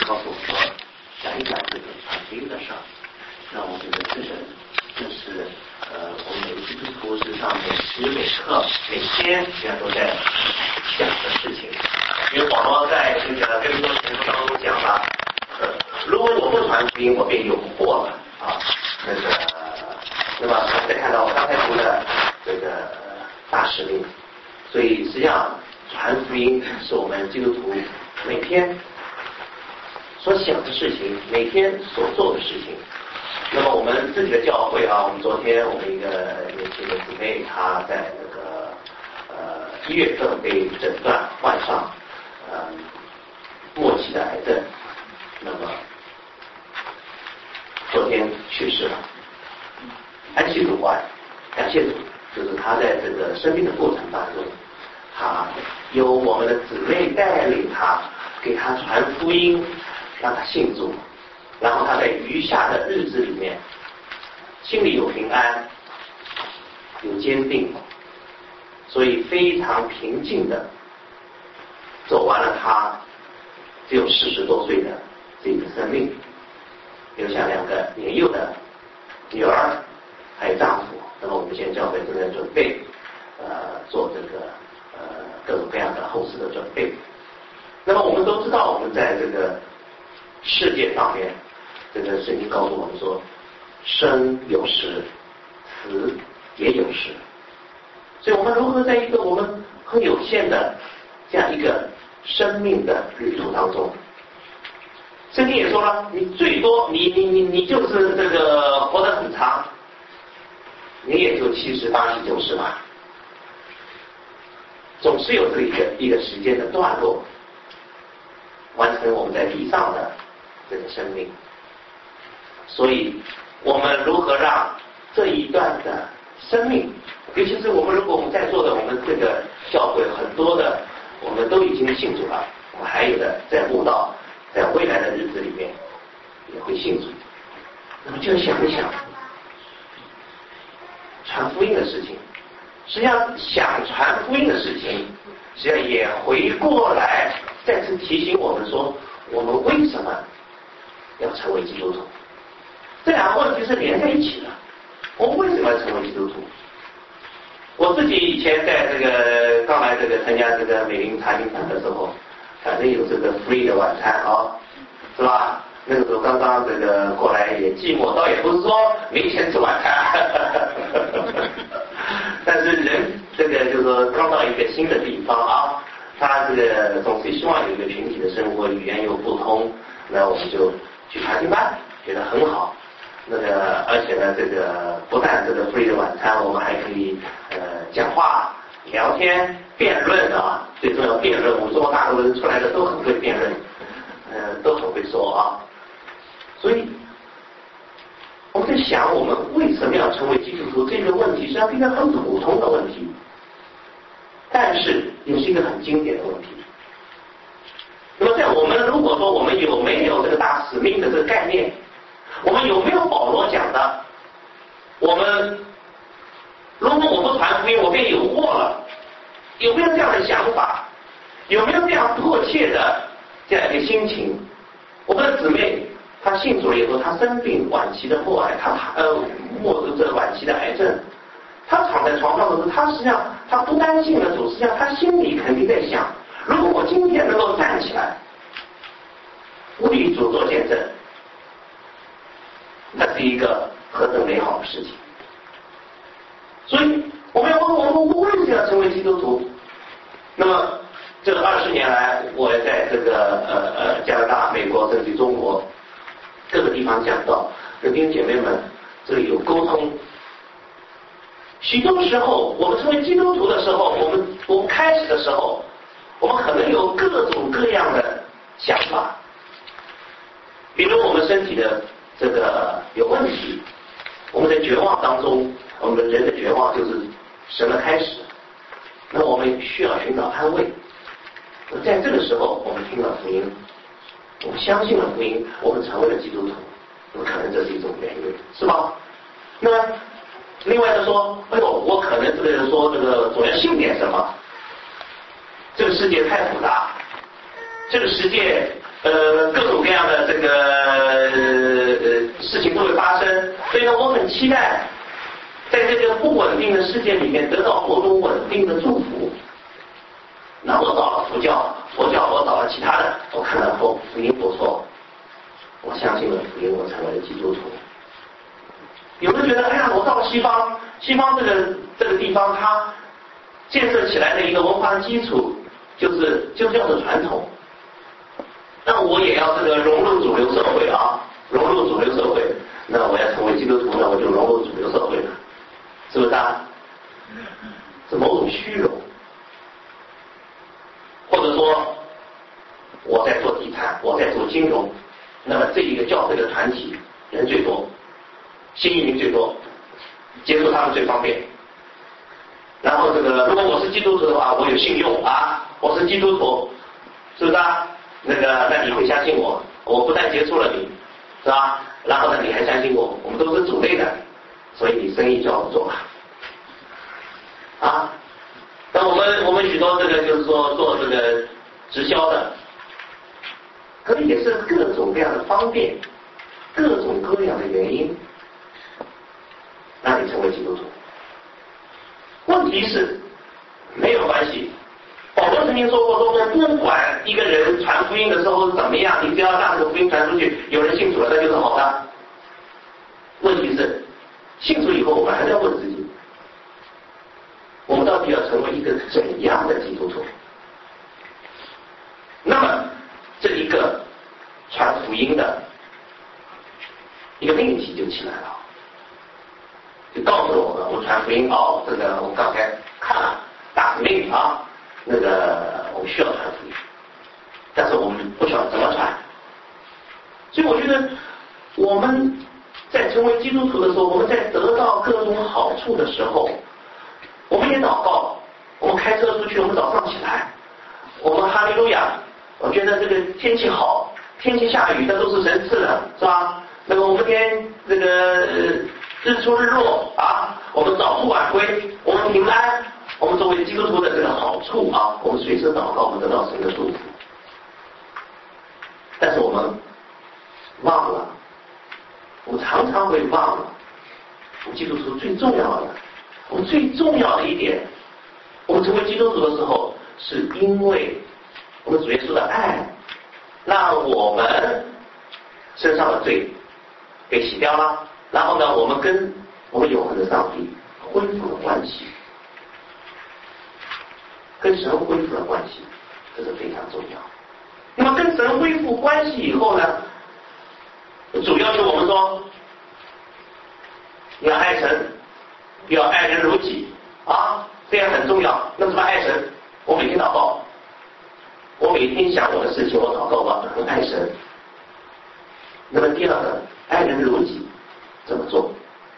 告诉我说，讲一讲这个传福音的事儿。那我觉得这是我们每个基督徒实际上每时每刻每天现在都在讲的事情。因为保罗在这个哥林多前书当中讲了，如果我不传福音，我便有祸了啊。那么我们再看到我刚才读的这个大使命，所以实际上传福音是我们基督徒每天所想的事情，每天所做的事情。那么我们自己的教会啊，我们昨天我们一个年轻的姊妹，她在那个1月份被诊断患上末期的癌症，那么昨天去世了。安息主怀，感谢主，就是他在这个生命的过程当中，他有我们的姊妹带领他，给他传福音，让他信主，然后他在余下的日子里面，心里有平安，有坚定，所以非常平静的走完了他只有40多岁的这个生命，留下2个年幼的女儿还有丈夫。那么我们现在教会正在准备做这个各种各样的后事的准备。那么我们都知道，我们在这个世界上面，这个圣经告诉我们说，生有时，死也有时。所以我们如何在一个我们很有限的这样一个生命的旅途当中，圣经也说了，你最多你就是这个活得很长，你也就70、80、90吧，总是有这一个时间的段落，完成我们在地上的这个生命。所以我们如何让这一段的生命，尤其是如果我们在座的，我们这个教会很多的我们都已经信主了，我们还有的在慕道，在未来的日子里面也会信主。那么就想一想传福音的事情，实际上想传福音的事情，实际上也回过来再次提醒我们说，我们为什么要成为基督徒？这两个问题是连在一起的。我们为什么要成为基督徒？我自己以前在这个刚来这个参加这个美林查经团的时候，反正有这个 free 的晚餐啊，是吧？那个时候刚刚这个过来也寂寞，倒也不是说没钱吃晚餐，但是人这个就是说刚到一个新的地方啊，他这个总是希望有一个群体的生活，语言又不通，那我们就去查经班，觉得很好。那个而且呢，这个不但这个 free 的晚餐，我们还可以讲话、聊天、辩论啊，最重要辩论。我们中国大陆人出来的都很会辩论，都很会说啊。所以我们在想，我们为什么要成为基督徒这个问题，实际上是一个很普通的问题，但是也是一个很经典的问题。那么在我们如果说我们有没有这个大使命的这个概念，我们有没有保罗讲的，我们如果我不传福音，我便有祸了，有没有这样的想法？有没有这样迫切的这样一个心情？我们的姊妹她信主了以后，她生病晚期的末癌，这晚期的癌症，她躺在床上的时候，她实际上她不担心了主，实际上她心里肯定在想，如果我今天能够站起来为主做见证，那是一个何等美好的事情。所以我们要问我们为什么要成为基督徒？那么这20年来，我也在这个加拿大、美国甚至中国各个地方讲到，跟弟兄姐妹们这里有沟通。许多时候我们成为基督徒的时候，我们开始的时候，我们可能有各种各样的想法，比如我们身体的这个有问题，我们在绝望当中，我们人的绝望就是神的开始，那我们需要寻找安慰。在这个时候我们听了福音，我们相信了福音，我们成为了基督徒，那么可能这是一种原因，是吧？那么另外的说，哎呦，我可能这个人说这个总要信点什么，这个世界太复杂，这个世界各种各样的这个事情都会发生，所以呢，我很期待在这个不稳定的世界里面得到某种稳定的祝福。那我找了佛教，我找了其他的，我看了福音不错，我相信了福音，我成为了基督徒。有人觉得，哎呀，我到了西方这个地方，它建设起来的一个文化的基础就是这样的传统。那我也要这个融入主流社会啊，融入主流社会。那我要成为基督徒，那我就融入主流社会了，是不是啊？是某种虚荣，或者说我在做地产，我在做金融，那么这一个教会的团体人最多，新移民最多，接触他们最方便。然后这个，如果我是基督徒的话，我有信用啊，我是基督徒，是不是啊？那你会相信我，我不但接触了你，是吧？然后呢，你还相信我，我们都是主内的，所以你生意就要做了，啊？那我们许多这个就是说做这个直销的，可能也是各种各样的方便，各种各样的原因，让你成为基督徒。问题是没有关系。保罗曾经说过，说不管一个人传福音的时候是怎么样，你只要让这个福音传出去，有人信主了，那就是好的。问题是，信主以后，我们还是要问自己，我们到底要成为一个怎样的基督徒？那么，这一个传福音的一个命题就起来了，就告诉了我们传福音这个我们刚才看了大使命啊。那个我们需要传福音，但是我们不晓得怎么传。所以我觉得我们在成为基督徒的时候，我们在得到各种好处的时候，我们也祷告。我们开车出去，我们早上起来，我们哈利路亚。我觉得这个天气好，天气下雨，那都是神赐的，是吧？那么我们这个日出日落啊，我们早出晚归，我们平安。我们作为基督徒的这个好处啊，我们随时祷告，我们得到神的祝福。但是我们忘了，我们常常会忘了，我们基督徒最重要的，我们最重要的一点，我们成为基督徒的时候，是因为我们主耶稣的爱，让我们身上的罪给洗掉了，然后呢，我们跟我们永恒的上帝恢复了关系。跟神恢复了关系，这是非常重要。那么跟神恢复关系以后呢，主要求我们说，你要爱神，要爱人如己啊，这样很重要。那怎么爱神？我每天祷告，我每天想我的事情，我祷告吧，很爱神。那么第二个，爱人如己，怎么做？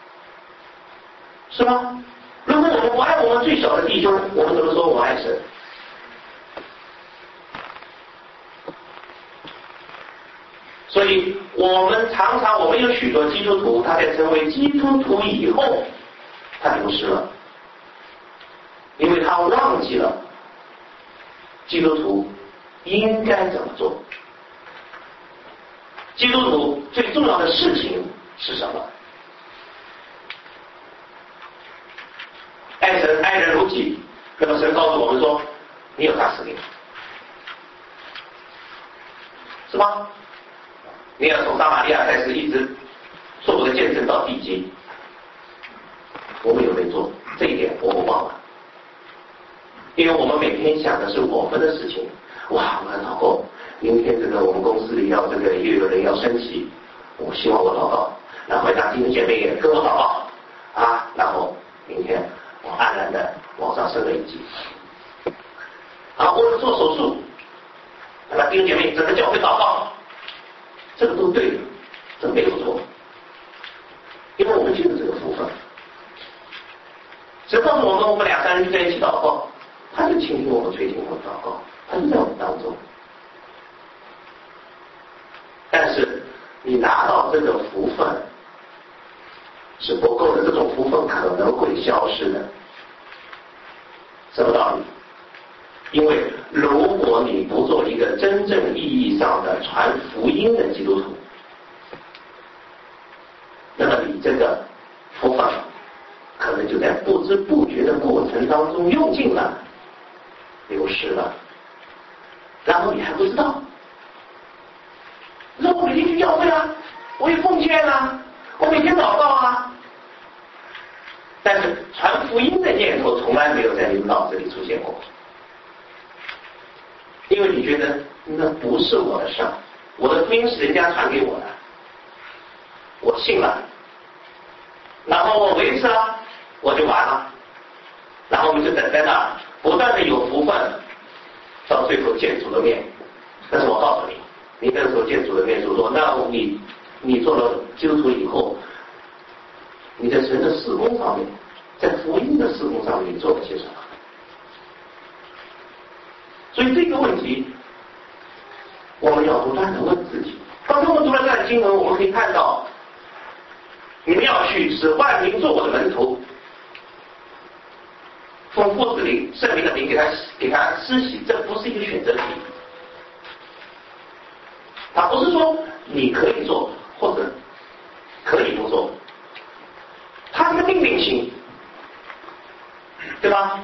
是吗？如果我们不爱我们最小的弟兄，我们怎么说我爱神？所以我们有许多基督徒，他在成为基督徒以后，他流失了，因为他忘记了基督徒应该怎么做。基督徒最重要的事情是什么？爱神爱人如己。那么神告诉我们说，你有大使命，是吗？你要从撒玛利亚开始，一直做我的见证到地极。我们有没有做这一点？我们忘了，因为我们每天想的是我们的事情。哇，我祷告，明天这个我们公司里要这个又有人要升级，我希望我祷告，然后让弟兄姐妹也跟我祷告啊，然后明天我安然的往上升了一级。啊，或者做手术，那弟兄姐妹整个教会祷告，这个都对的，这没有错，因为我们就有这个福分。神告诉我们，我们两三人就在一起祷告，他就倾听我们垂听我们祷告，他就在我们当中。但是你拿到这个福分是不够的，这种福分可能会消失的。什么道理？ 因为如果你不做一个真正意义上的传福音的基督徒，那么你这个福分可能就在不知不觉的过程当中用尽了，流失了，然后你还不知道。那我每天去教会啊，我也奉献啊，我每天祷告啊，但是传福音的念头从来没有在你们脑子里出现过，因为你觉得那不是我的事儿，我的福音是人家传给我的，我信了，然后我维持了，我就完了，然后我们就等在那儿，不断的有福分，到最后见主的面。但是我告诉你，你那个时候见主的面，主说，那你做了基督徒以后，你在神的事工上面，在福音的事工上面，你做了些什么？所以这个问题，我们要不断的问自己。刚才我们读了这段经文，我们可以看到，你们要去使万民做我的门徒，奉父子灵圣灵的名给他施洗，这不是一个选择题。他不是说你可以做或者可以不做，他是个命令型，对吧？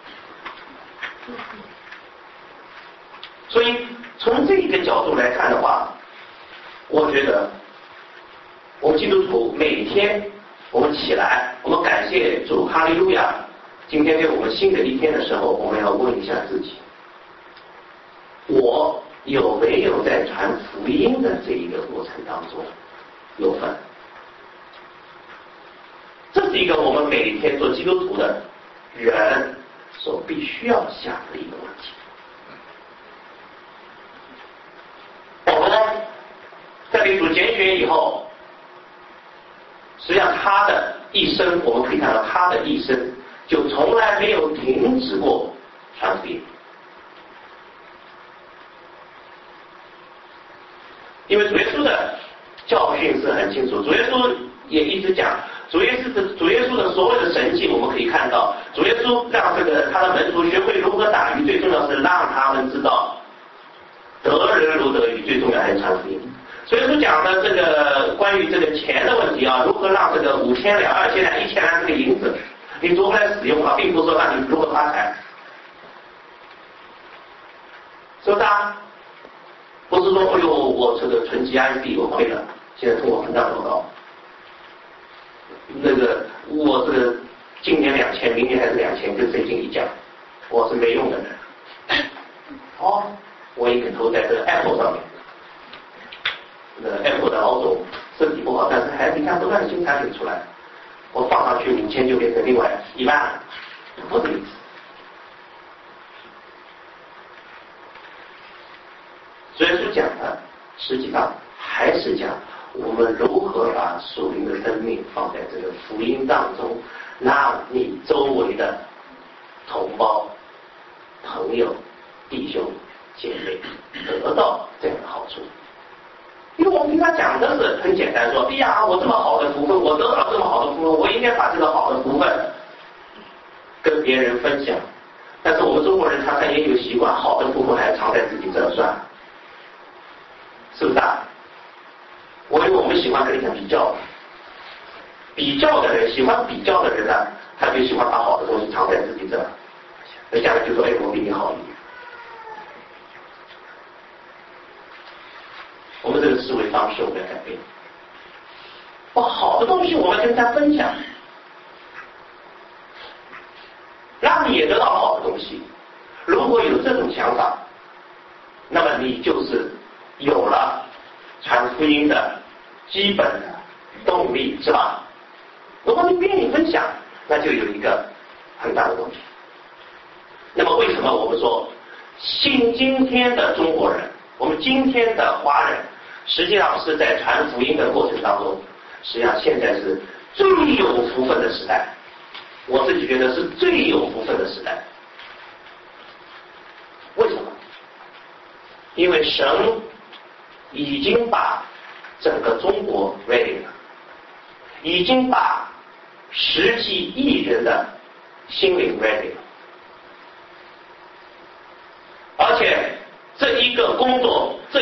所以从这个角度来看的话，我觉得我们基督徒每天我们起来，我们感谢主，哈利路亚，今天给我们新的一天的时候，我们要问一下自己，我有没有在传福音的这一个过程当中有份？这是一个我们每天做基督徒的人所必须要想的一个问题。保罗在被主拣选以后，实际上他的一生，我们可以看到他的一生就从来没有停止过传福音。因为主耶稣的教训是很清楚，主耶稣也一直讲，主耶稣的所有的神迹，我们可以看到，主耶稣让他的门徒学会如何打鱼，最重要是让他们知道得人如得鱼，最重要还是传福音。所以说讲的这个关于这个钱的问题啊，如何让这个5000两、2000两、1000两这个银子你如何来使用啊，并不是说让你如何发财，是不是啊？不是说哎呦我这个存积安币我亏了，现在通货膨胀多高，那个我这个今年2000，明年还是2000，跟最近一讲，我是没用的人。哦，我也可投在这个 Apple 上面。Apple 的老总身体不好，但是还你看不断的新产品出来，我放上去5000就变成另外1万，不是意思。所以说讲的，实际上还是讲我们如何把属灵的生命放在这个福音当中，让你周围的同胞、朋友、弟兄姐妹得到这样的好处。因为我们平常讲的是很简单，说哎呀我这么好的福分，我得到这么好的福分，我应该把这个好的福分跟别人分享。但是我们中国人常常也有习惯，好的福分还藏在自己这儿算，是不是啊？因为我们喜欢跟人家比较，比较的人，喜欢比较的人呢，他就喜欢把好的东西藏在自己这儿，人家就说哎我比你好一点。我们这个思维方式我们要改变，把好的东西我们跟他分享，让你也得到好的东西。如果有这种想法，那么你就是有了传福音的基本的动力，是吧？如果你不愿意分享，那就有一个很大的问题。那么为什么我们说信今天的中国人，我们今天的华人，实际上是在传福音的过程当中，实际上现在是最有福分的时代。我自己觉得是最有福分的时代。为什么？因为神已经把整个中国 ready 了，已经把10几亿人的心灵 ready 了。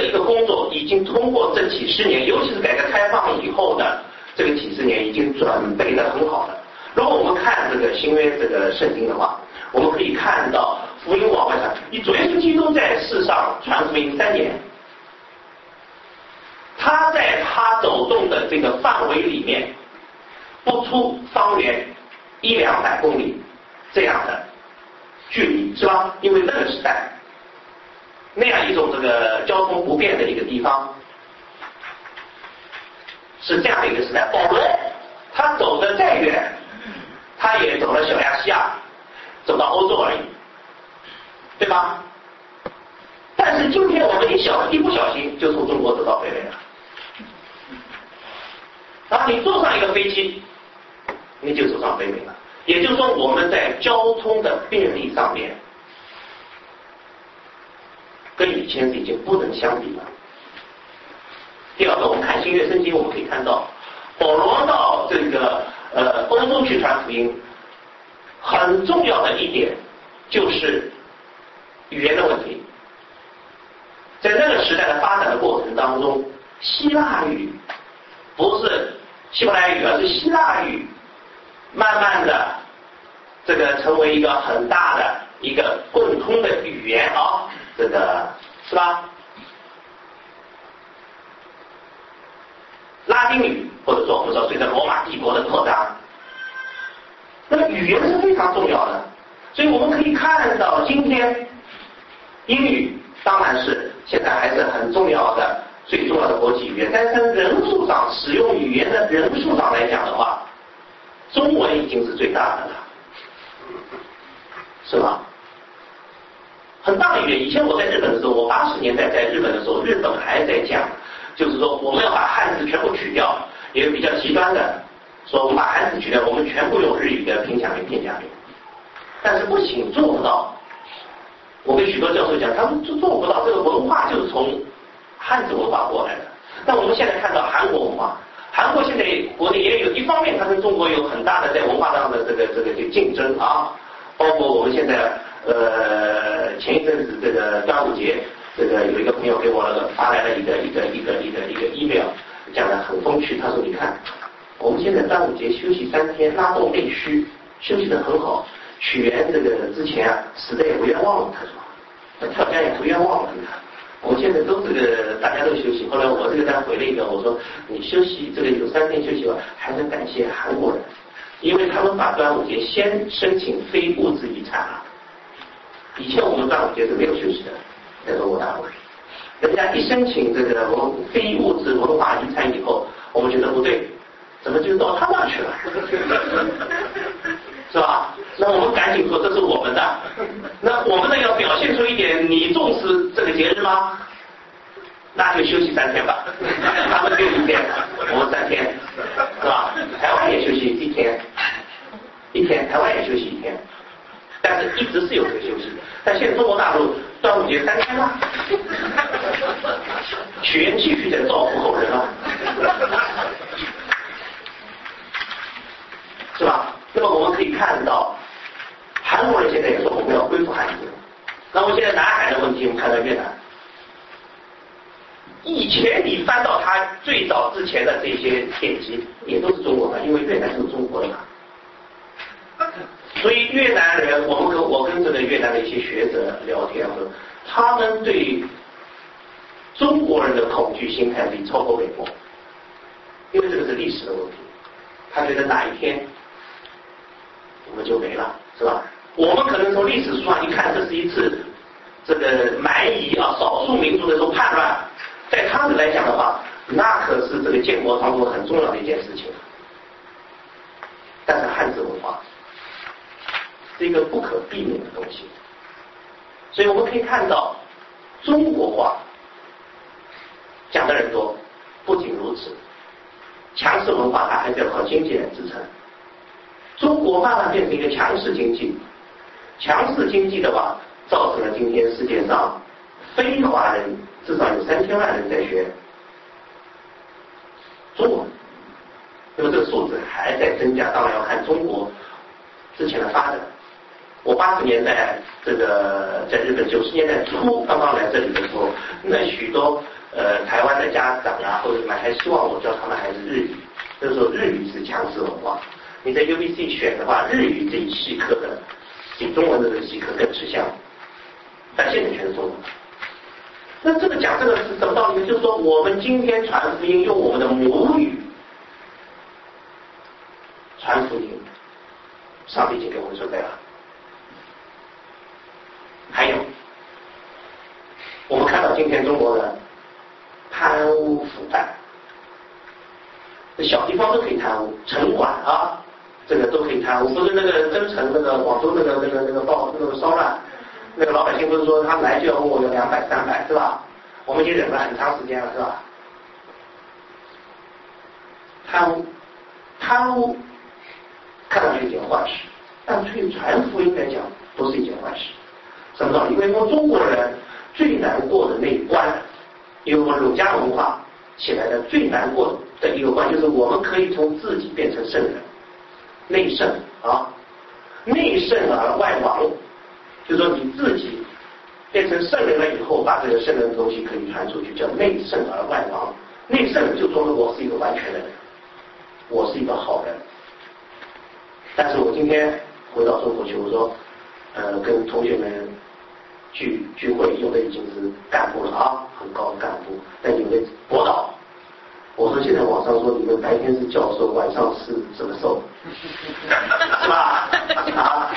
一个工作已经通过这几十年，尤其是改革开放以后的这个几十年，已经准备得很好了。如果我们看这个新约这个圣经的话，我们可以看到福音往外传，你主耶稣基督在世上传福音3年，他在他走动的这个范围里面，不出方圆100-200公里这样的距离，是吧？因为那个时代那样一种这个交通不便的一个地方，是这样的一个时代。保罗他走得再远，他也走了小亚细亚，走到欧洲而已，对吧？但是今天我们一不小心就从中国走到北美了，然后你坐上一个飞机，你就走上北美了。也就是说，我们在交通的便利上面，跟以前是已经不能相比了。第二个，我们看新约圣经，我们可以看到，保罗到这个欧洲去传福音，很重要的一点就是语言的问题。在那个时代的发展的过程当中，希腊语不是希伯来语，而是希腊语慢慢的这个成为一个很大的一个共通的语言啊，这个是吧？拉丁语或者说我们说随着罗马帝国的扩张，那么语言是非常重要的，所以我们可以看到今天英语当然是现在还是很重要的最重要的国际语言，但是从人数上使用语言的人数上来讲的话，中文已经是最大的了，是吧？很大的语言。以前我在日本的时候，我80年代在日本的时候，日本还在讲，就是说我们要把汉字全部取掉，也比较极端的说我们把汉字取掉，我们全部用日语的平假名、片假名。但是不行，做不到。我跟许多教授讲，他们做不到，这个文化就是从汉字文化过来的。但我们现在看到韩国文化，韩国现在国内也有一方面，它跟中国有很大的在文化上的这个竞争啊，包括我们现在前一阵子这个端午节，这个有一个朋友给我发来了一个 email， 讲得很风趣。他说：“你看，我们现在端午节休息3天，拉动内需，休息得很好。屈原这个之前死的也不冤枉了。”他说：“跳江也不冤枉了。”我们现在都大家都休息。后来我这个单回了一个，我说：“你休息这个有3天休息吧，还能感谢韩国人，因为他们把端午节先申请非物质遗产了。以前我们端午节是没有休息的，在中国大陆，人家一申请这个非物质文化遗产以后，我们觉得不对，怎么就到他那去了？是吧？那我们赶紧说这是我们的，那我们的要表现出一点，你重视这个节日吗？那就休息3天吧。他们就1天，我们3天，是吧？台湾也休息1天，1天，台湾也休息1天。”但是一直是有这个休息，但现在中国大陆端午节3天了，屈原继续在造福后人了，是吧？那么我们可以看到，韩国人现在也说我们要恢复汉字。那么现在南海的问题，我们看到越南，以前你翻到他最早之前的这些典籍，也都是中国的，因为越南就是中国的嘛。所以越南人，我跟这个越南的一些学者聊天，他们对中国人的恐惧心态比超过美国，因为这个是历史的问题。他觉得哪一天我们就没了，是吧？我们可能从历史书上一看，这是一次这个蛮夷啊，少数民族的这种叛乱，在他们来讲的话，那可是这个建国当中很重要的一件事情。但是汉字文化是一个不可避免的东西，所以我们可以看到中国话讲的人多，不仅如此，强势文化它还是要靠经济来支撑。中国慢慢变成一个强势经济，强势经济的话，造成了今天世界上非华人至少有3000万人在学中文，那么这个数字还在增加，当然要看中国之前的发展。我80年代这个在日本，90年代初刚刚来这里的时候，那许多台湾的家长啊或者什么还希望我教他们孩子日语，就是说日语是强势文化。你在 UBC 选的话，日语这一系课的比中文的这个系课更吃香，但现在全是中文。那这个讲这个是什么道理呢？就是说我们今天传福音用我们的母语传福音，上帝已经给我们准备了。还有，我们看到今天中国的贪污腐败，小地方都可以贪污，城管啊，这个都可以贪污。不是那个增城那个广州那个爆那个骚乱，那个老百姓不是说他们来就要问我要200、300是吧？我们已经忍了很长时间了是吧？贪污看上去一件坏事，但对于传福音来讲不是一件坏事。什么道理？因为我们中国人最难过的那一关，因为我们儒家文化起来的最难过的一个关，就是我们可以从自己变成圣人，内圣啊，内圣而外王，就是说你自己变成圣人了以后，把这个圣人的东西可以传出去，叫内圣而外王。内圣就说我是一个完全的人，我是一个好人。但是我今天回到中国去，我说跟同学们聚会，有的已经是干部了啊，很高的干部，但有的博导。我说现在网上说你们白天是教授，晚上是什么授，是吧？啊，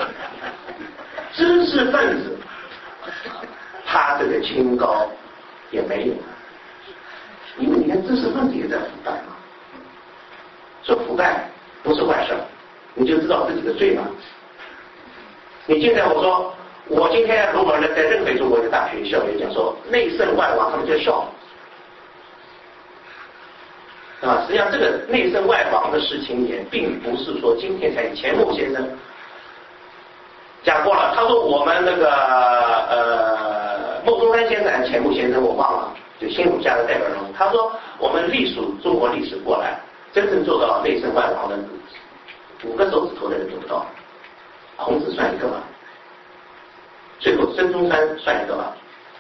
知识分子，他这个清高也没有，因为你看知识分子也在腐败嘛。说腐败不是坏事，你就知道自己的罪嘛。你现在我说，我今天如果在任何中国的大学校园讲说内圣外王，他们就笑。啊，实际上这个内圣外王的事情也并不是说今天才。钱穆先生讲过了，他说我们那个孟中山先生、钱穆先生我忘了，就新儒家的代表人物，他说我们中国历史过来，真正做到内圣外王的5个手指头的人做不到，孔子算一个吧，最后孙中山算一个吧。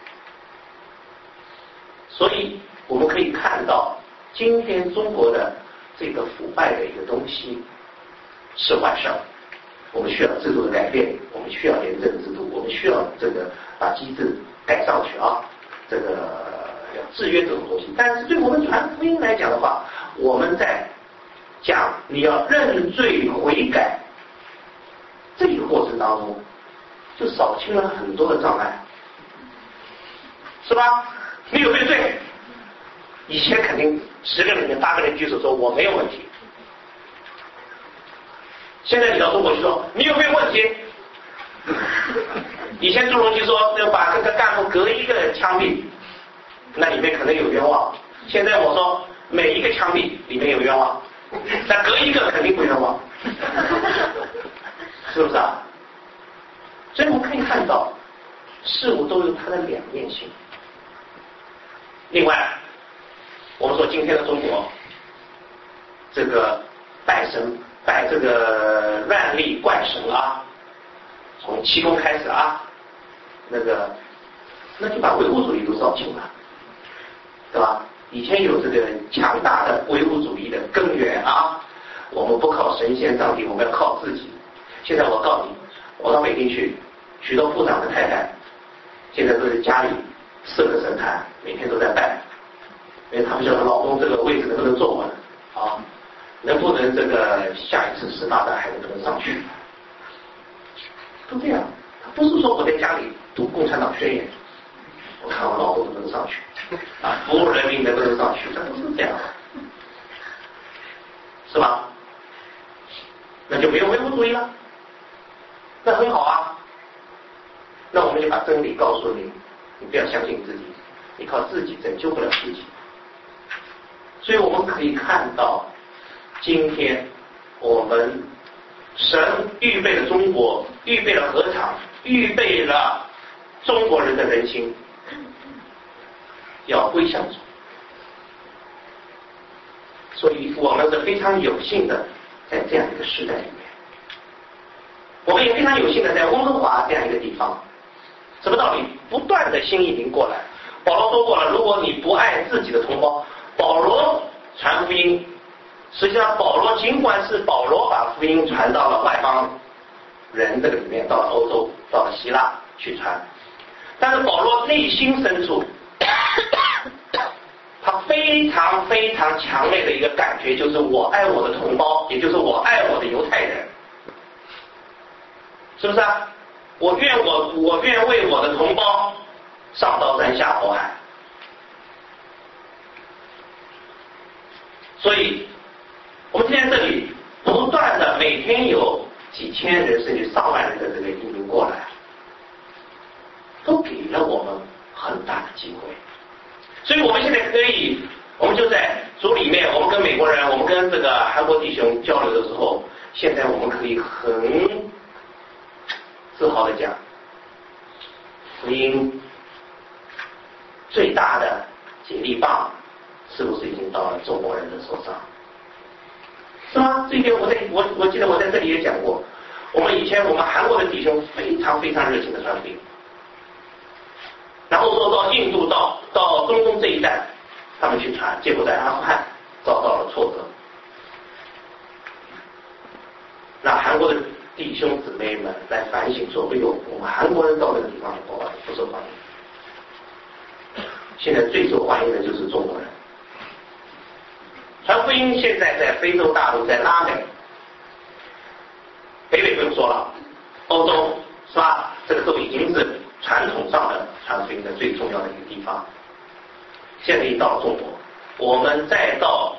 所以我们可以看到今天中国的这个腐败的一个东西是坏事，我们需要制度的改变，我们需要廉政制度，我们需要这个把机制改上去啊，这个要制约这种东西。但是对我们传福音来讲的话，我们在讲你要认罪悔改这一个过程当中，就扫清了很多的障碍，是吧？你有没有罪？以前肯定10个人里面8个人举手说我没有问题，现在你到中国去说你有没有问题？以前朱镕基说要把这个干部隔一个枪毙，那里面可能有冤枉。现在我说每一个枪毙里面有冤枉，但隔一个肯定不冤枉，是不是啊？所以我们可以看到事物都有它的两面性。另外我们说今天的中国这个拜神拜这个乱历怪神啊，从气功开始啊，那就把唯物主义都扫清了，对吧？以前有这个强大的唯物主义的根源啊，我们不靠神仙上帝，我们要靠自己。现在我告诉你，我到北京去，许多部长的太太现在都是家里设个神坛，每天都在拜，因为他们晓得老公这个位置能不能坐稳啊，能不能这个下一次10大战还能不能上去，都这样。他不是说我在家里读共产党宣言，我看我老公能不能上去啊，服务人民能不能上去，这不是这样，是吧？那就没有唯物主义了，那很好啊。那我们就把真理告诉你，你不要相信自己，你靠自己拯救不了自己。所以我们可以看到，今天我们神预备了中国，预备了禾场，预备了中国人的人心，要归向主。所以我们是非常有幸的在这样一个时代里面，我们也非常有幸的在温哥华这样一个地方。什么道理？不断的新移民过来， 保罗说过了，如果你不爱自己的同胞，保罗传福音，实际上保罗尽管是保罗把福音传到了外邦人这个里面，到了欧洲，到了希腊去传，但是保罗内心深处他非常非常强烈的一个感觉，就是我爱我的同胞，也就是我爱我的犹太人，是不是啊？我愿为我的同胞上刀山下火海。所以我们今天这里不断的每天有几千人甚至上万人的这个移民过来，都给了我们很大的机会。所以我们现在可以，我们就在组里面，我们跟美国人，我们跟这个韩国弟兄交流的时候，现在我们可以很自豪的讲，福音最大的接力棒是不是已经到了中国人的手上？是吗？这一点我记得我在这里也讲过，我们以前我们韩国的弟兄非常非常热情的传福音，然后说到印度到中东这一带，他们去传，结果在阿富汗遭到了挫折，让韩国的弟兄姊妹们来反省说，哎呦，我们韩国人到那个地方不受欢迎，现在最受欢迎的就是中国人。传福音现在在非洲大陆，在拉美，北美不用说了，欧洲是吧？这个都已经是传统上的传福音的最重要的一个地方。现在一到中国，我们再到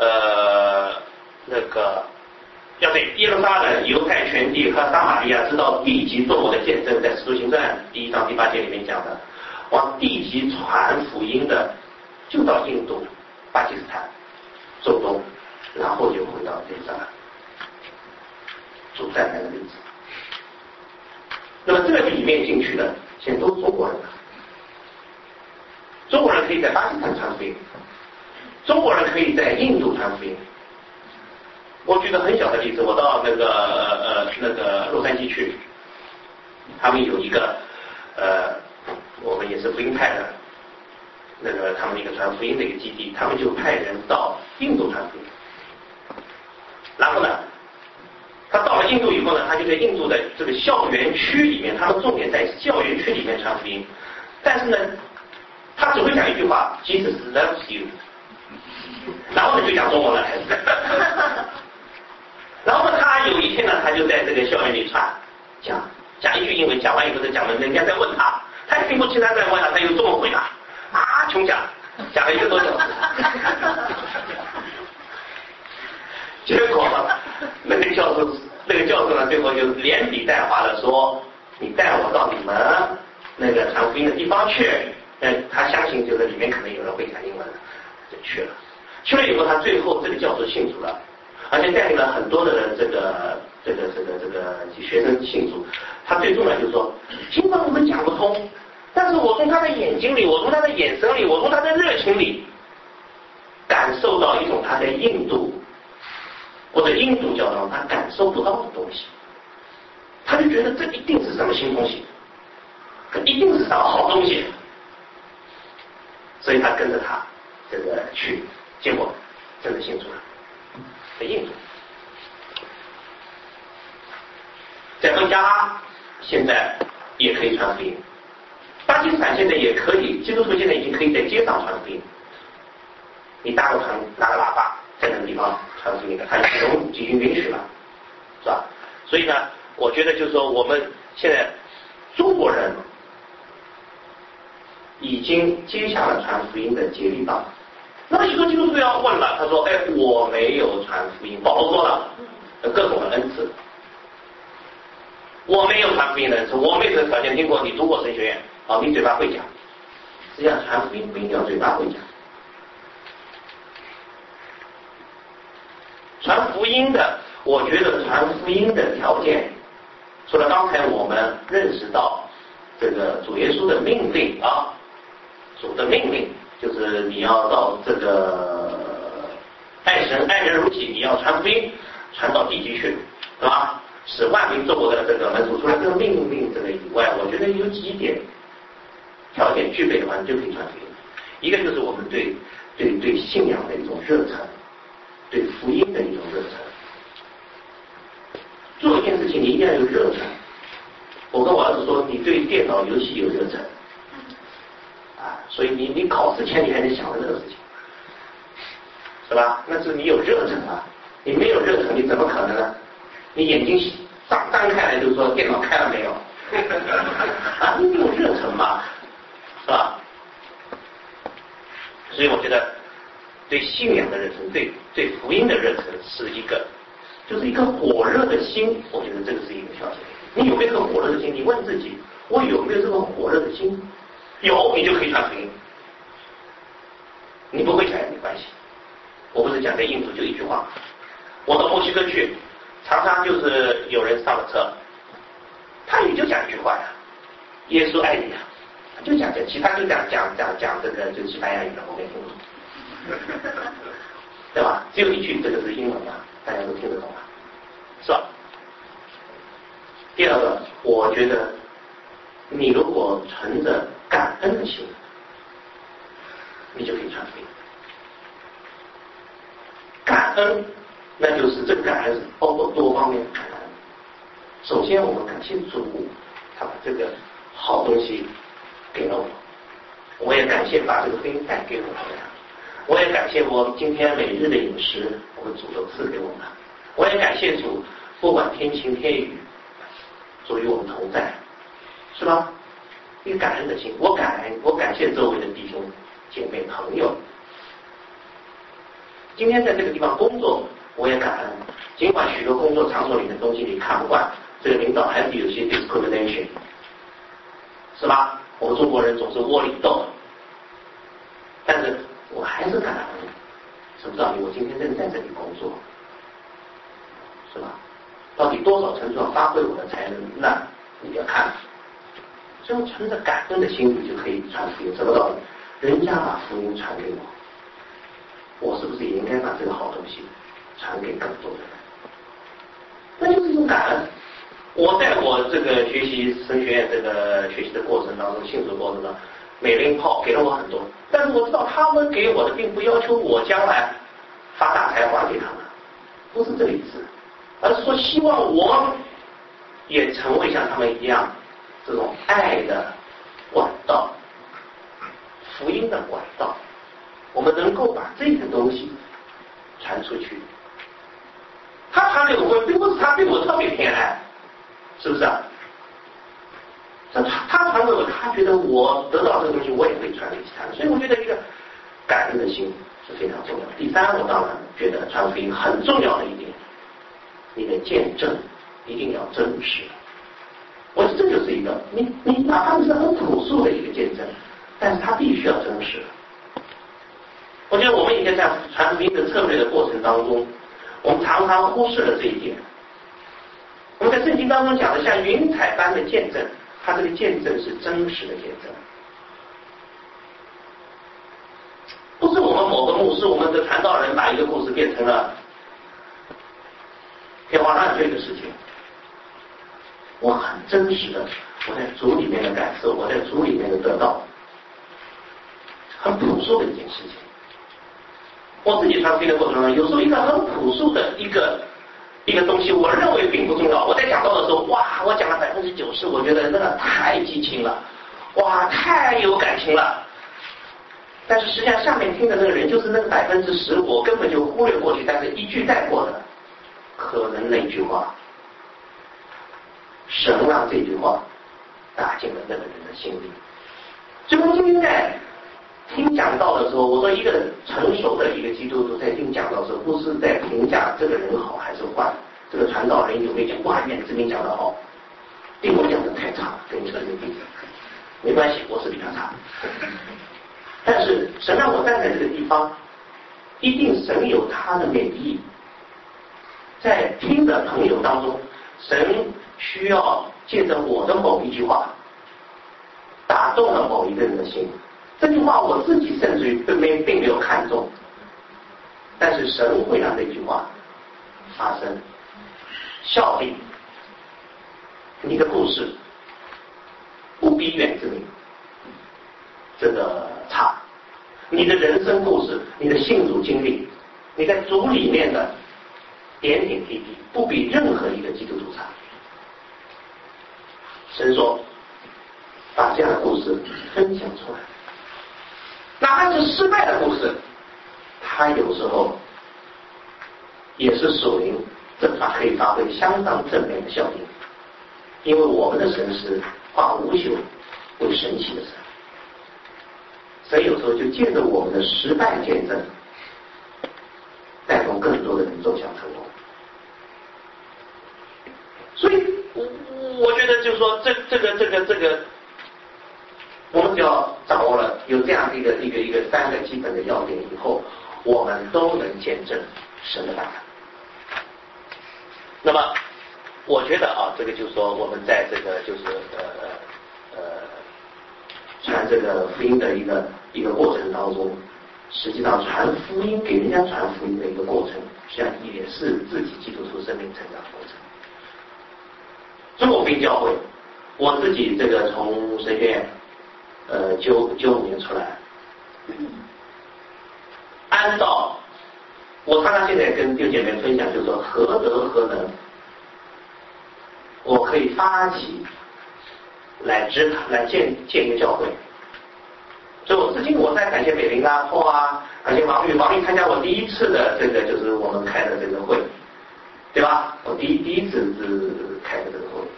要对耶路撒冷、犹太全地和撒玛利亚，直到地极做我的见证，在使徒行传1章第8节里面讲的，往地极传福音的，就到印度、巴基斯坦、中东，然后就回到耶路撒冷，主在那个日子。那么这个里面进去的，现在都是中国人了。中国人可以在巴基斯坦传福音，中国人可以在印度传福音。我举个很小的例子，我到那个洛杉矶去，他们有一个我们也是福音派的他们一个传福音的一个基地，他们就派人到印度传福音。然后呢，他到了印度以后呢，他就在印度的这个校园区里面，他们重点在校园区里面传福音。但是呢，他只会讲一句话 ，Jesus loves you。然后呢就讲中文了，开始。然后呢，他有一天呢，他就在这个校园里讲一句英文，讲完以后再讲了，人家在问他，他也听不清他在问了，他用中文回答，穷讲了1个多小时。结果那个教授呢，最后就连笔带划的说，你带我到你们那个传福音的地方去。他相信就是里面可能有人会讲英文，就去了。去了以后，他最后这个教授信主了，而且带领了很多的这个学生信主。他最重要就是说，尽管我们讲不通，但是我从他的眼睛里，我从他的眼神里，我从他的热情里，感受到一种他在印度或者印度教当中他感受不到的东西。他就觉得这一定是什么新东西，这一定是什么好东西。所以他跟着他这个去，结果真的信主了，在印度，在孟加拉现在也可以传福音，巴基斯坦现在也可以，基督徒现在已经可以在街上传福音，你拿个喇叭在那个地方传福音的，他已经允许了，是吧？所以呢，我觉得就是说，我们现在中国人已经接下了传福音的接力棒。那么许多基督徒要问了，他说：“我没有传福音。”保罗说了，各种的恩赐，我没有传福音的恩赐，我没有条件听过你读过神学院，你嘴巴会讲。实际上传福音不一定要嘴巴会讲，传福音的，我觉得传福音的条件，除了刚才我们认识到这个主耶稣的命令主的命令就是你要到这个爱神爱人如己，你要传福音，传到地极去，是吧？使万民做我的这个门徒。除了这个命令这个以外，我觉得有几点条件具备的话，你就可以传福音。一个就是我们对信仰的一种热忱，对福音的一种热忱。做一件事情你一定要有热忱。我跟我儿子说，你对电脑游戏有热忱啊，所以你考试前你还得想着这个事情，是吧？那是你有热忱啊，你没有热忱你怎么可能呢？你眼睛张开来就说电脑开了没有啊？你有热忱嘛，是吧？所以我觉得对信仰的热忱，对福音的热忱是就是一颗火热的心，我觉得这个是一个条件。你有没有这个火热的心？你问自己，我有没有这个火热的心？有，你就可以传福音。你不会传也没关系。我不是讲在印度就一句话，我到墨西哥去，常常就是有人上了车，他也就讲一句话呀，耶稣爱你啊，就讲这，其他就讲这个就西班牙语了，我没听懂，对吧？只有一句，这个是英文嘛，大家都听得懂吧？是吧？第二个，我觉得你如果存着感恩的心，你就可以传福音。感恩，那就是这个感恩是包括多方面的感恩。首先，我们感谢主，他把这个好东西给了我，我也感谢把这个福音带给我们，我也感谢我今天每日的饮食，我们主都赐给我们，我也感谢主，不管天晴天雨，主与我们同在，是吧？一个感恩的心，我感谢周围的弟兄姐妹朋友。今天在这个地方工作，我也感恩。尽管许多工作场所里的东西你看不惯，这个领导还是有些 discrimination， 是吧？我们中国人总是窝里斗，但是我还是感恩。什么道理？我今天正在这里工作，是吧？到底多少程度上发挥我的才能？那你要看。所以存着感恩的心，你就可以传福音。什么道理？人家把福音传给我，我是不是也应该把这个好东西传给更多的人？那就是一种感恩。我在我这个学习神学院这个学习的过程当中，信主过程当中，美林炮给了我很多，但是我知道他们给我的并不要求我将来发大财还给他们，不是这个意思，而是说希望我也成为像他们一样这种爱的管道，福音的管道，我们能够把这个东西传出去。他传给我，并不是他对我特别偏爱，是不是啊？他传给我，他觉得我得到这个东西，我也会传给其他人。所以我觉得一个感恩的心是非常重要的。第三，我当然觉得传福音很重要的一点，你的见证一定要真实。我这就是一个，你哪怕是很朴素的一个见证，但是它必须要真实。我觉得我们以前在传福音的策略的过程当中，我们常常忽视了这一点。我们在圣经当中讲的像云彩般的见证，它这个见证是真实的见证，不是我们某个牧师、我们的传道人把一个故事变成了天花乱坠的事情。我很真实的，我在主里面的感受，我在主里面的得到，很朴素的一件事情。我自己传福音的过程中，有时候一个很朴素的一个东西，我认为并不重要。我在讲道的时候，哇，我讲了90%，我觉得那个太激情了，哇，太有感情了。但是实际上下面听的那个人就是那个10%，我根本就忽略过去，但是一句带过的，可能那句话，神让这句话打进了那个人的心里。所以我今天在听讲道的时候，我说一个成熟的一个基督徒在听讲道的时候，不是在评价这个人好还是坏，这个传道人有没有讲哇，燕志明讲得好，比我讲的太差，跟你扯平地，没关系，我是比他差。但是神让我站在这个地方，一定神有他的美意。在听的朋友当中，神需要借着我的某一句话，打动了某一个人的心。这句话我自己甚至于并没有看中，但是神会让这句话发生效力。你的故事不比远之名， 这个差。你的人生故事，你的信主经历，你在主里面的点点滴滴，不比任何一个基督徒差。神说，把这样的故事分享出来，哪怕是失败的故事，它有时候也是属灵可以发挥相当正面的效应，因为我们的神是化无朽为神奇的神。神有时候就借着我们的失败见证，带动更多的人走向成功。所以，我觉得就是说，这个，我们只要掌握了有这样的一个三个基本的要点以后，我们都能见证神的大能。那么，我觉得啊，这个就是说，我们在这个就是传这个福音的一个过程当中，实际上传福音给人家传福音的一个过程，实际上也是自己基督徒生命成长的过程。中国福音教会，我自己这个从神学院95年出来，按照我常常现在跟弟兄姐妹分享，就是说何德何能，我可以发起来建一个教会。所以至今我在感谢北林啊、感谢王玉参加我第一次的这个就是我们开的这个会，对吧？我第一次是开的这个会，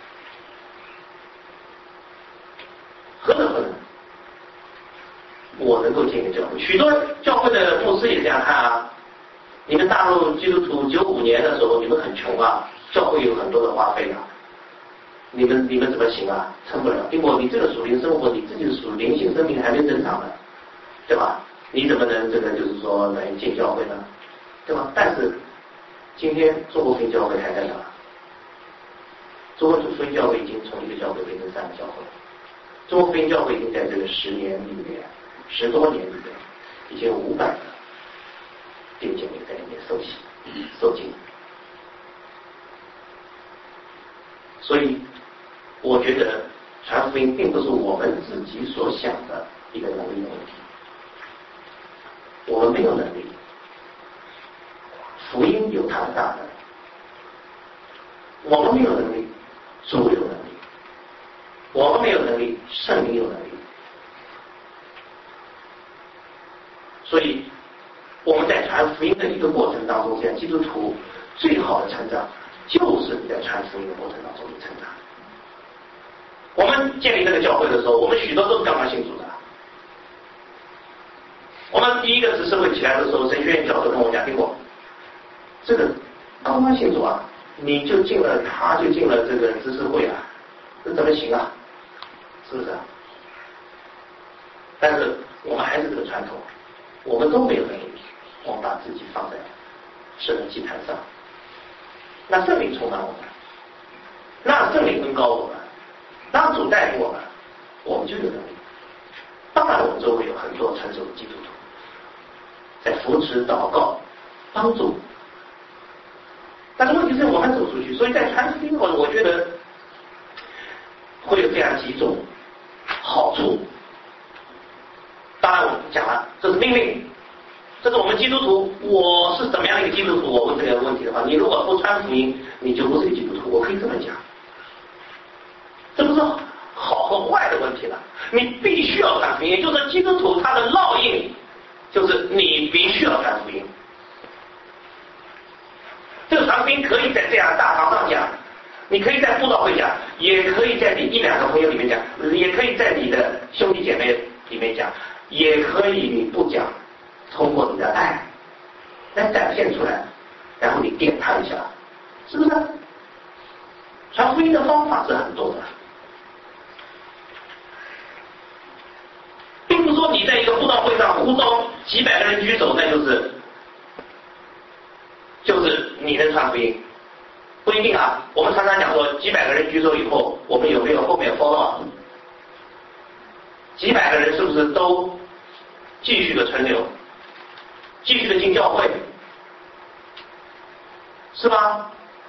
何德何能，我能够建一个教会。许多教会的牧师也这样看啊。你们大陆基督徒95年的时候，你们很穷啊，教会有很多的花费啊，你们怎么行啊？撑不了，因为你这个属灵生活，你自己的属灵性生命还没增长呢，对吧？你怎么能这个就是说来建教会呢？对吧？但是今天中国福音教会还在哪？中国福音教会已经从一个教会变成3个教会，中国福音教会已经在这个10年里面，10多年里面，已经有500个弟兄姐妹在里面受浸。所以我觉得传福音并不是我们自己所想的一个能力的问题，我们没有能力，福音有它的大能，我们没有能力，主有能力，我们没有能力，圣灵有能力。所以我们在传福音的一个过程当中，现在基督徒最好的成长就是你在传福音的过程当中的成长。我们建立这个教会的时候，我们许多都是刚刚信主的。我们第一个执事会起来的时候，神学院教授跟我讲，听过这个刚刚信主啊，他就进了这个执事会啊，这怎么行啊？是不是啊？但是我们还是这个传统，我们都没有能力，我们把自己放在神的祭坛上，那圣灵充满我们，让圣灵恩膏我们，让主带领我们，我们就有能力。当然我们周围有很多成熟的基督徒在扶持祷告帮助，但是问题是我们走出去，所以在传福音我觉得会有这样几种好处。当然我们讲了，这是命令，这是我们基督徒，我是怎么样一个基督徒？我问这个问题的话，你如果不传福音，你就不是一个基督徒，我可以这么讲，这不是好和坏的问题了。你必须要传福音，也就是基督徒他的烙印，就是你必须要传福音。这个传福音可以在这样大堂上讲，你可以在布道会讲，也可以在你1、2个朋友里面讲，也可以在你的兄弟姐妹里面讲，也可以你不讲，通过你的爱来展现出来，然后你点他一下，是不是？传福音的方法是很多的，并不是说你在一个布道会上呼召几百个人举手，那就是你能传福音，不一定啊。我们常常讲说，几百个人举手以后，我们有没有后面 follow up？几百个人是不是都继续的存留，继续的进教会，是吧？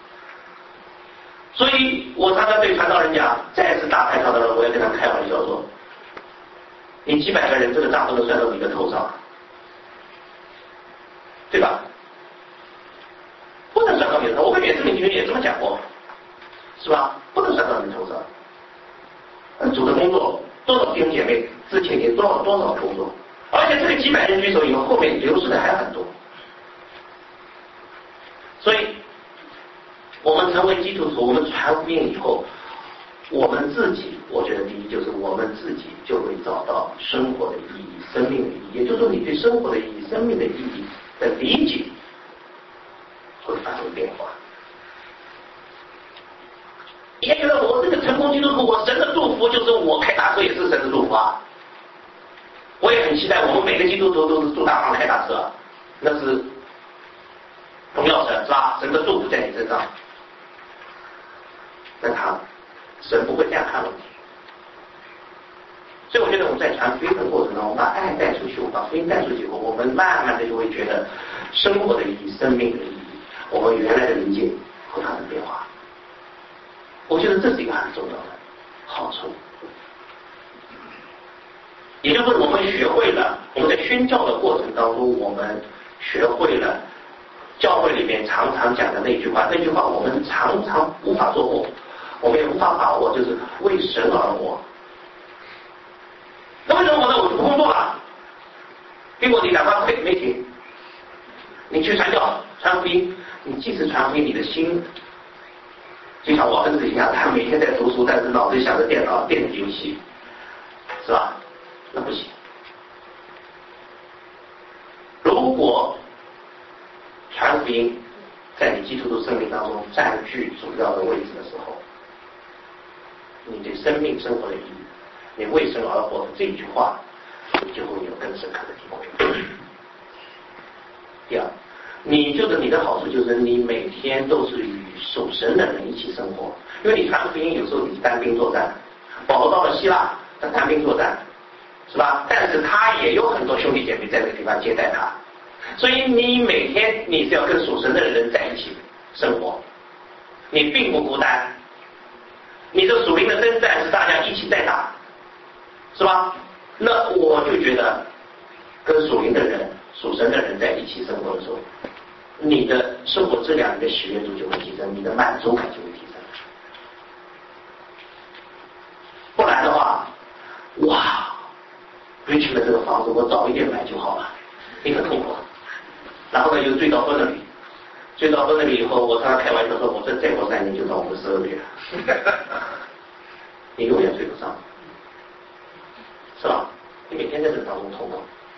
所以我常常对传道人讲，再次大牌传道人，我也跟他们开玩笑说， 你几百个人，这个账不能算到你的头上，对吧？不能算到你的头上。我跟袁志明同学也这么讲过，是吧？不能算到你头上。组的工作多少弟兄姐妹之前也做了多少工作，而且这个几百人举手以后，后面流失的还很多。所以，我们成为基督徒，我们传福音以后，我们自己，我觉得第一就是我们自己就会找到生活的意义、生命的意义，也就是说，你对生活的意义、生命的意义的理解会发生变化。你也觉得我这个成功基督徒，我神的祝福就是我开大车也是神的祝福啊。我也很期待我们每个基督徒都是住大房开大车，那是荣耀神，是吧？神的祝福在你身上。那神不会这样看问题。所以我觉得我们在传福音的过程中，我们把爱带出去，我们把福音带出去以后，我们慢慢的就会觉得生活的意义、生命的意义，我们原来的理解会发生变化。我觉得这是一个很重要的好处。也就是我们学会了，我们在宣教的过程当中，我们学会了教会里面常常讲的那句话，我们常常无法做过，我们也无法把握，就是为神而活。那为什么我就不工作了？给我2万块没停，你去传教传福音，你即使传福音，你的心就像我儿子一样，他每天在读书，但是脑子想着电脑、电子游戏，是吧？那不行。如果传福音在你基督徒生命当中占据主要的位置的时候，你对生命生活的意义，你为神而活的这句话，你就会有更深刻的体会。第二，你的好处就是你每天都是与属神的人一起生活，因为你传福音有时候你单兵作战，保罗到了希腊，他单兵作战，是吧？但是他也有很多兄弟姐妹在这个地方接待他，所以你每天你是要跟属神的人在一起生活，你并不孤单，你的属灵的征战是大家一起在打，是吧？那我就觉得跟属灵的人、属神的人在一起生活的时候，你的生活质量、你的喜悦度就会提升，你的满足感就会提升。不然的话，哇 ，Richmond 这个房子我早一点买就好了，你很痛苦。然后呢，又追到分了里，追到分了里以后，我常常开玩笑说，我再过3年就到我们12月了，你永远追不上，是吧？你每天在这个当中痛苦。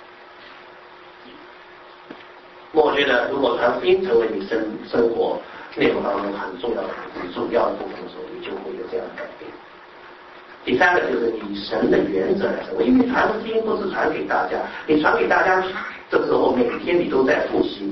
我觉得，如果传福音成为你生活内容当中很重要的、很主要的部分的时候，你就会有这样的改变。第三个就是你以神的原则来生活，因为传福音不是传给大家，你传给大家这时候每天你都在复习。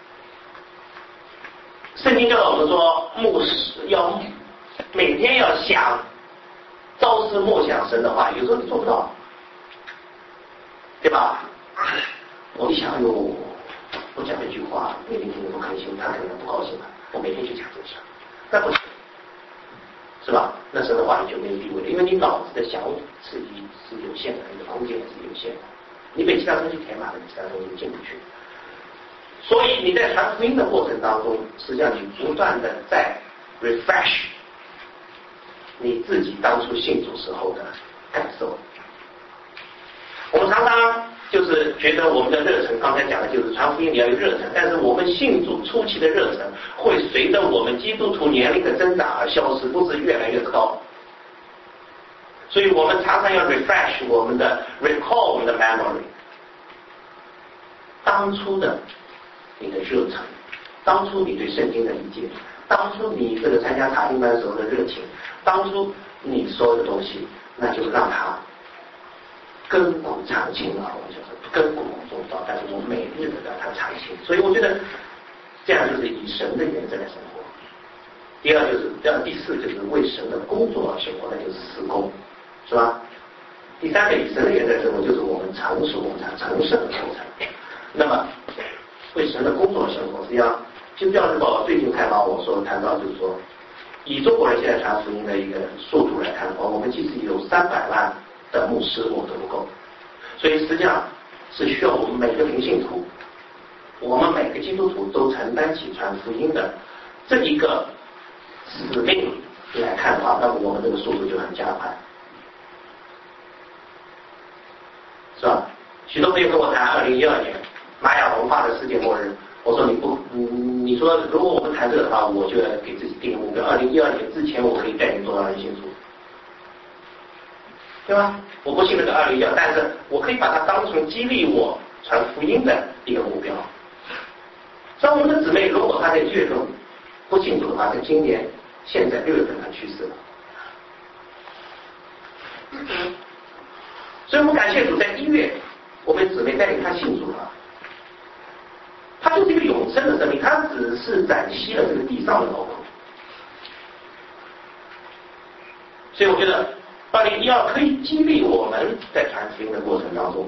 圣经教导我们说，牧师要每天要想朝思暮想神的话，有时候你做不到，对吧？我一想，我讲这句话，那个听得不开心，他可能不高兴了。我每天去讲这个事，那不行，是吧？那神的话语就没有地位了，因为你脑子的想法是有限的，你的空间也是有限的，你被其他东西填满了，其他东西进不去。所以你在传福音的过程当中，实际上你不断的在 refresh 你自己当初信主时候的感受。我们常常就是觉得我们的热忱，刚才讲的就是传福音你要有热忱，但是我们信主初期的热忱会随着我们基督徒年龄的增长而消失，不是越来越高。所以我们常常要 refresh 我们的 recall 我们的 memory， 当初的你的热忱，当初你对圣经的理解，当初你这个参加查经班时候的热情，当初你所有的东西，那就让它根骨长青啊！我就是根骨中道，但是我每日的让它长青。所以我觉得这样就是以神的原则来生活。第四就是为神的工作而生活，那就是事工，是吧？第三个以神的原则来生活，就是我们成熟、我们成圣的过程。那么为神的工作而生活，实际上《基督教日报》最近采访我说谈到，就是说以中国人现在传福音的一个速度来看的话，我们即使有300万的牧师，我们都不够。 所以实际上是需要我们每个平信徒，我们每个基督徒都承担起传福音的这一个使命来看的话，那么我们这个速度就很加快，是吧？许多朋友跟我谈2012年玛雅文化的世界末日，我说你说如果我们谈这个的话，我就要给自己定个目标，2012年之前我可以带领多少人信主，对吧？我不信那个2012，但是我可以把它当成激励我传福音的一个目标。像我们的姊妹，如果她在1月份不信主的话，在今年现在6月份她去世了。所以我们感谢主，在1月我们姊妹带领她信主了。它就是一个永生的生命，它只是暂息了这个地上的劳苦。所以我觉得2012可以激励我们在传福音的过程当中，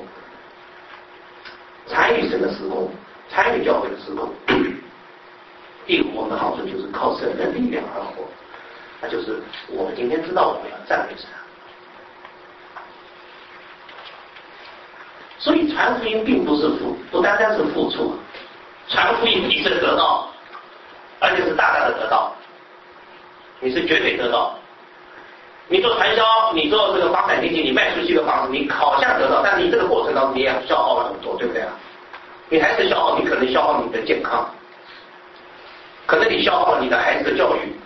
参与神的事工，参与教会的事工。第五，我们的好处就是靠神的力量而活，那就是我们今天知道我们要赞美神。所以传福音并不单单是付出。传福音你是得到，而且是大大的得到，你是绝对得到。你做传销，你做这个房产经纪，你卖出去的房子，你好像得到，但是你这个过程当中你也消耗了很多，对不对啊？你还是消耗，你可能消耗你的健康，可能你消耗了你的孩子的教育，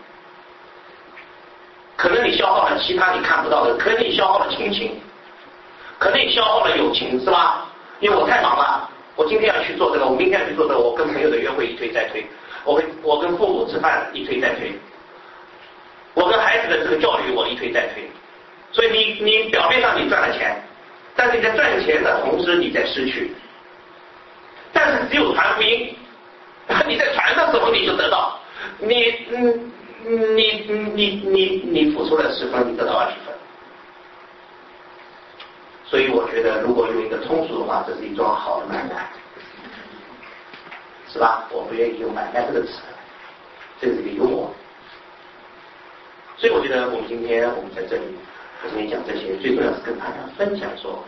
可能你消耗了其他你看不到的，可能你消耗了亲情，可能你消耗了友情，是吧？因为我太忙了。我今天要去做这个，我明天要去做这个，我跟朋友的约会一推再推，我跟父母吃饭一推再推，我跟孩子的这个教育我一推再推。所以你表面上你赚了钱，但是你在赚钱的同时你在失去。但是只有传福音，你在传的时候你就得到，你付出了10分，你得到20分。所以我觉得，如果用一个通俗的话，这是一桩好的买卖，是吧？我不愿意用买卖这个词，这是一个幽默。所以我觉得，我们今天我们在这里跟你讲这些，最重要是跟大家分享说，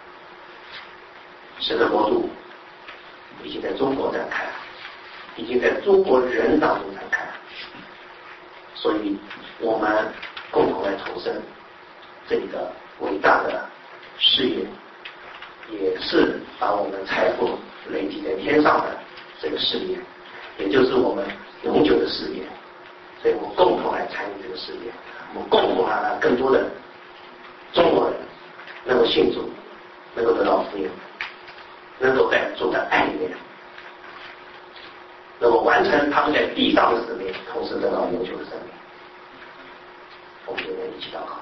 神的国度已经在中国展开，已经在中国人当中展开，所以我们共同来投身这个伟大的事业，也是把我们财富累积在天上的这个事业，也就是我们永久的事业。所以我们共同来参与这个事业，我们共同让更多的中国人能够信主，能够得到福音，能够在主的爱里面，能够完成他们在地上的使命，同时得到永久的生命。我们就一起祷告。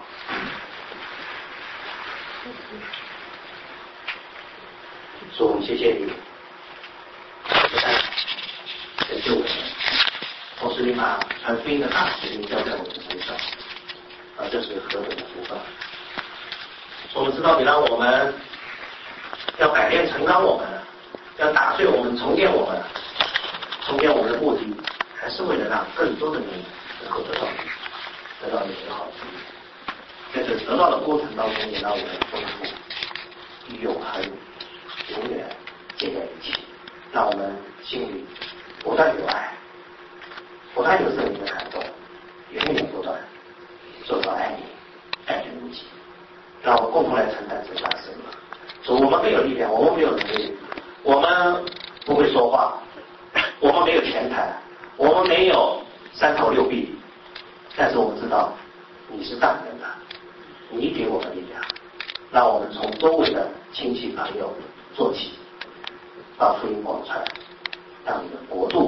主，谢谢你，不但拯救我们，同时你把传福音的大使命交在我们身上，这是何等的福分！我们知道你让我们要改变成长我们，要打碎我们，重建我们，重建我们的目的，还是为了让更多的人能够得到你的好处。在这得到的过程当中，也让我们丰富与永恒永远结在一起，让我们心里不断有爱，不断有圣灵的感动，源源不断做到爱你，爱人如己。让我们共同来承担这大使命。说我们没有力量，我们没有能力，我们不会说话，我们没有钱财，我们没有3头6臂，但是我们知道你是大能的，你给我们力量，让我们从周围的亲戚朋友做起，把福音广传，让你的国度